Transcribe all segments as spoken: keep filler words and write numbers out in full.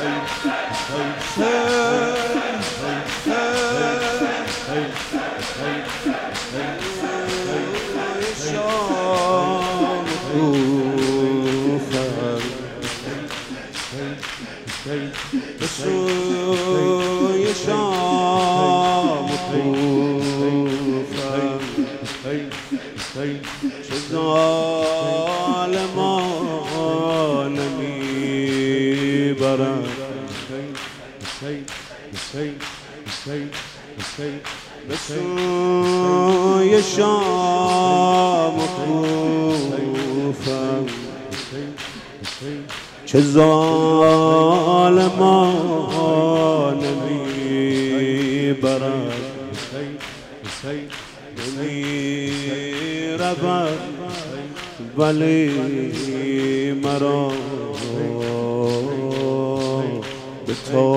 به سوی شام کوفم چه ظالمان میبرند به سوی شام کوفم چه ظالمان میبرند نمیرود ولی مرا به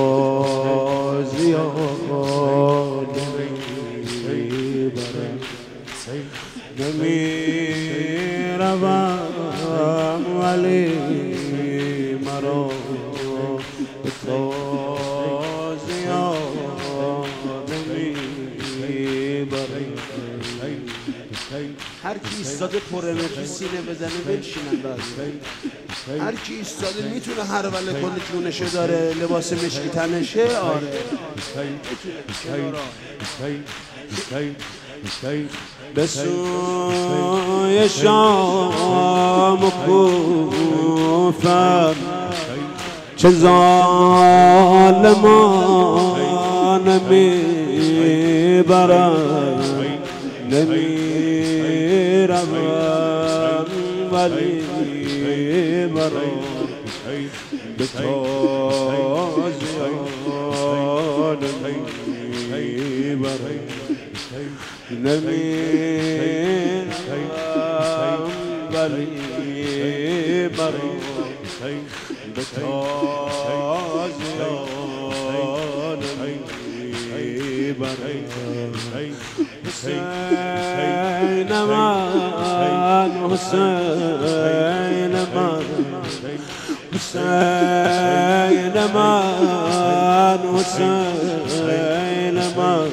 تازیان میبرند نمیروم ولی مرا به تازیان میبرند. هر کی ایستاده پر انرژی سینه بزنه بنشینن. بعد هر کی ایستاده میتونه هر وله کنه جونشه داره لباس مشکی تنشه. آره به سوی شام کوفم چه ظالمان میبرند نمیروم ولی مرا به تازیان میبرند نمیروم ولی مرا به تازیان میبرند. حسین من حسین من حسین من حسین من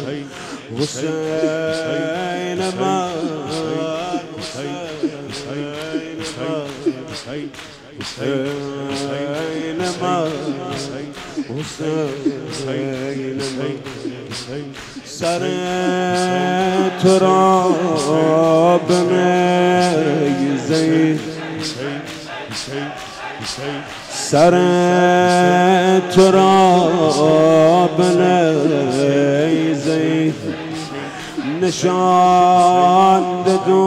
حسین من حسین من حسین من سر تو را بمیزید سر تو را بمیزید نشاند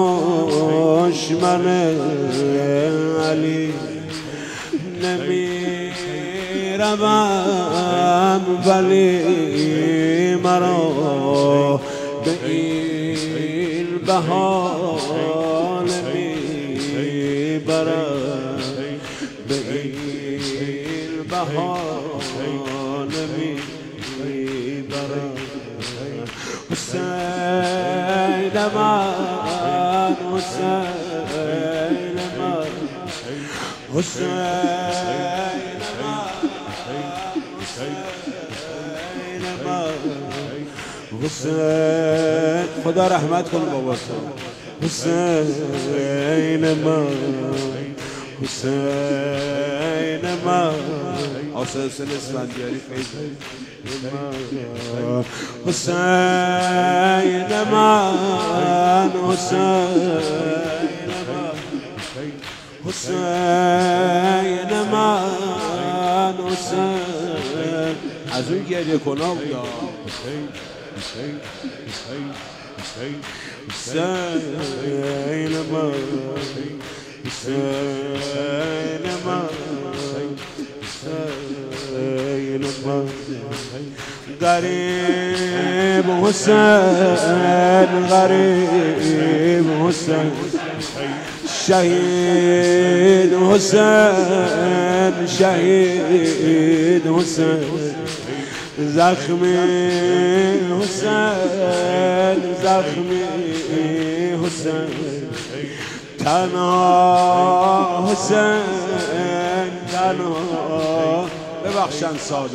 دشمن علی نمیروم ولی مرا به این بهانه میبرد به این بهانه میبرد. حسین من حسین من حسین حسین خدا رحمت کن بابا حسین من حسین من آسان حسین اسفندیاری فیض حسین من حسین من حسین من حسین از اون گریه کنا بودا حسین من حسین من حسین من غریب حسین غریب حسین شهید حسین شهید حسین زخمی حسین زخمی حسین تنها حسین تنها به ببخشن سادا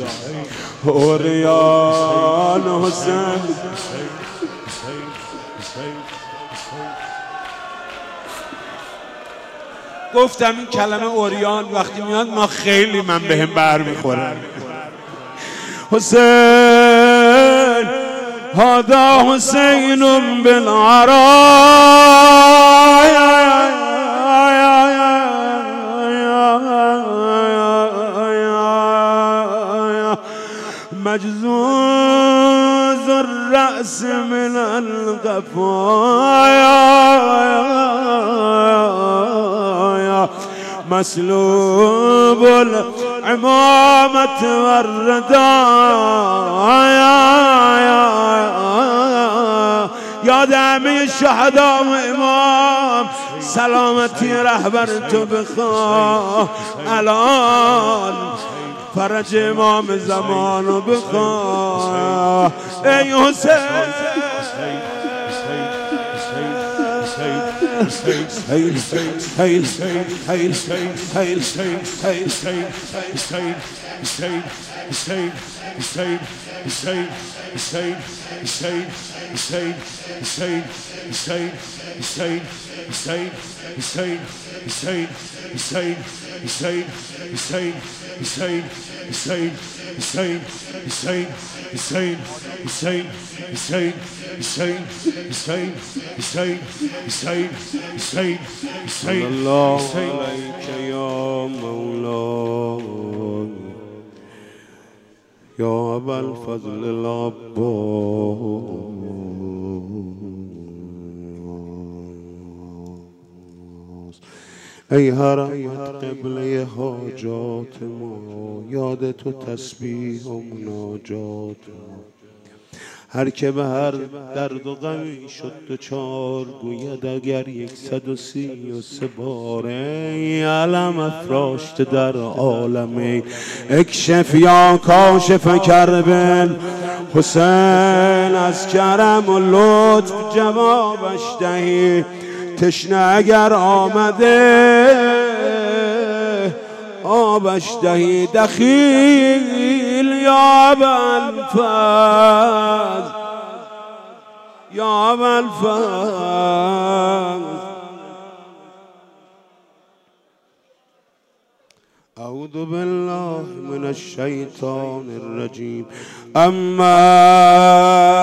اوریان حسین گفتم این کلمه اوریان وقتی میاد ما خیلی من بهم بر میخوره حسین هذا حسین بالعراء مجزوز الرأس من القفايا مسلوب العمامة والردايا یاد همه شهدا و امام سلامتی رهبر تو بخواه الان فرج امام زمانو بخواه ای حسین حسین حسین حسین حسین الله عليك يا مولاي يا أبا الفضل العباس ای حرمت قبله حاجات ما یاد تو تسبیح و مناجات ما هر که به هر درد و غمی شد دچار گوید اگر یکصد و سی و سه باره علم افراشته در عالم اکشف یا کاشف کرب حسین از کرم و لطف جوابش دهی تشنه اگر آمده آبش دهی دخیل یا ابوالفضل یا ابوالفضل اعوذ بالله من الشیطان الرجیم اما